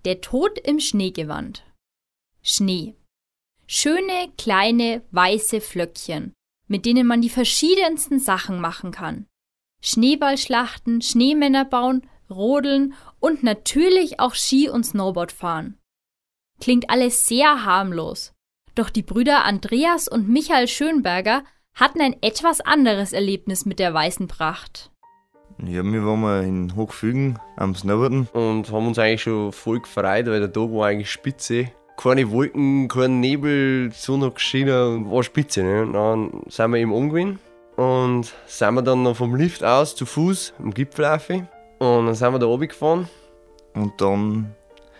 Der Tod im Schneegewand. Schnee. Schöne, kleine, weiße Flöckchen, mit denen man die verschiedensten Sachen machen kann. Schneeballschlachten, Schneemänner bauen, rodeln und natürlich auch Ski- und Snowboard fahren. Klingt alles sehr harmlos, doch die Brüder Andreas und Michael Schönberger hatten ein etwas anderes Erlebnis mit der weißen Pracht. Ja, wir waren mal in Hochfügen am Snowboarden und haben uns eigentlich schon voll gefreut, weil der Tag war eigentlich spitze. Keine Wolken, kein Nebel, die Sonne hat geschienen, war spitze. Ne? Und dann sind wir eben umgegangen und sind wir dann noch vom Lift aus zu Fuß am Gipfel rauf. Und dann sind wir da runtergefahren. Und dann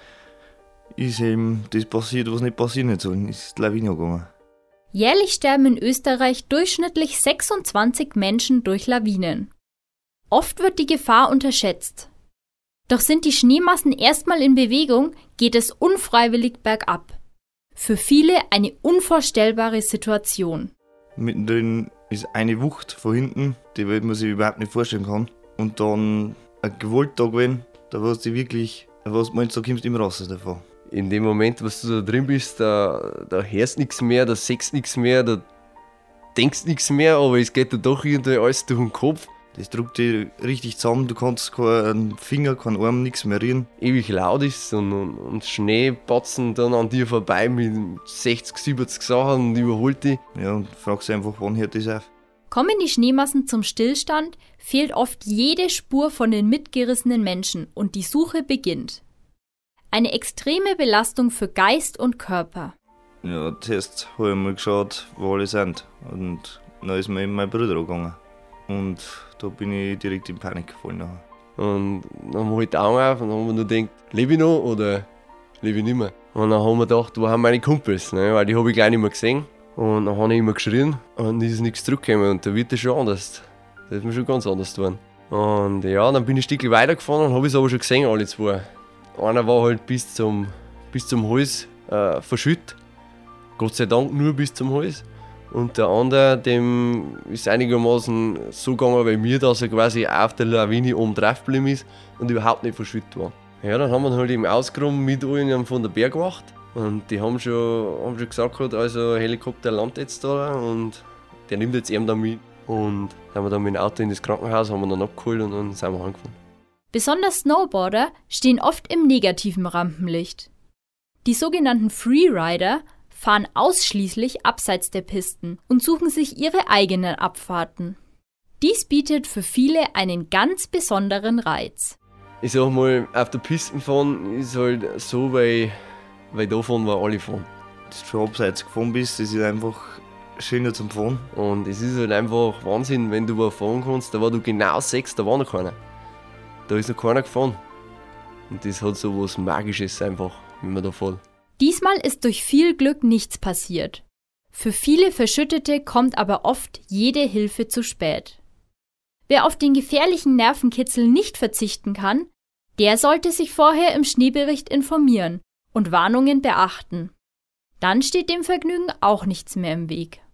ist eben das passiert, was nicht passieren hätte sollen, ist die Lawine gegangen. Jährlich sterben in Österreich durchschnittlich 26 Menschen durch Lawinen. Oft wird die Gefahr unterschätzt. Doch sind die Schneemassen erstmal in Bewegung, geht es unfreiwillig bergab. Für viele eine unvorstellbare Situation. Mittendrin ist eine Wucht von hinten, die man sich überhaupt nicht vorstellen kann. Und dann ein Gewalttag, da weißt du wirklich, was meinst du, da kommst du immer raus davon. In dem Moment, was du da drin bist, da hörst du nichts mehr, da siehst du nichts mehr, da denkst nichts mehr, aber es geht dir doch irgendwie alles durch den Kopf. Das drückt dich richtig zusammen, du kannst keinen Finger, keinen Arm, nichts mehr rühren. Ewig laut ist und Schneebatzen dann an dir vorbei mit 60, 70 Sachen und überholt dich. Ja, und fragst dich einfach, wann hört das auf? Kommen die Schneemassen zum Stillstand, fehlt oft jede Spur von den mitgerissenen Menschen und die Suche beginnt. Eine extreme Belastung für Geist und Körper. Ja, zuerst habe ich mal geschaut, wo alle sind. Und dann ist mir eben mein Bruder angegangen. Und da bin ich direkt in Panik gefallen. Nachher. Und dann haben wir halt die Augen auf und dann haben wir nur gedacht, lebe ich noch oder lebe ich nicht mehr? Und dann haben wir gedacht, wo haben meine Kumpels? Ne? Weil die habe ich gleich nicht mehr gesehen. Und dann habe ich immer geschrien und ist nichts zurückgekommen. Und da wird das schon anders. Das ist mir schon ganz anders geworden. Und ja, dann bin ich ein Stückchen weitergefahren und habe es aber schon gesehen, alle zwei. Einer war halt bis zum Hals verschüttet. Gott sei Dank nur bis zum Hals. Und der andere, dem ist einigermaßen so gegangen bei mir, dass er quasi auf der Lawine oben drauf geblieben ist und überhaupt nicht verschüttet war. Ja, dann haben wir halt eben ausgeräumt mit allen von der Bergwacht. Und die haben schon gesagt, also Helikopter landet jetzt da und der nimmt jetzt eben da mit. Und dann haben wir dann mit dem Auto in das Krankenhaus, haben wir dann abgeholt und dann sind wir angefahren. Besonders Snowboarder stehen oft im negativen Rampenlicht. Die sogenannten Freerider fahren ausschließlich abseits der Pisten und suchen sich ihre eigenen Abfahrten. Dies bietet für viele einen ganz besonderen Reiz. Ich sag mal, auf der Piste fahren ist halt so, weil da fahren wir alle fahren. Dass du schon abseits gefahren bist, das ist einfach schöner zum Fahren. Und es ist halt einfach Wahnsinn, wenn du wo fahren kannst, da war du genau 6, da war noch keiner. Da ist noch keiner gefahren. Und das hat so was Magisches einfach, wenn man da fährt. Diesmal ist durch viel Glück nichts passiert. Für viele Verschüttete kommt aber oft jede Hilfe zu spät. Wer auf den gefährlichen Nervenkitzel nicht verzichten kann, der sollte sich vorher im Schneebericht informieren und Warnungen beachten. Dann steht dem Vergnügen auch nichts mehr im Weg.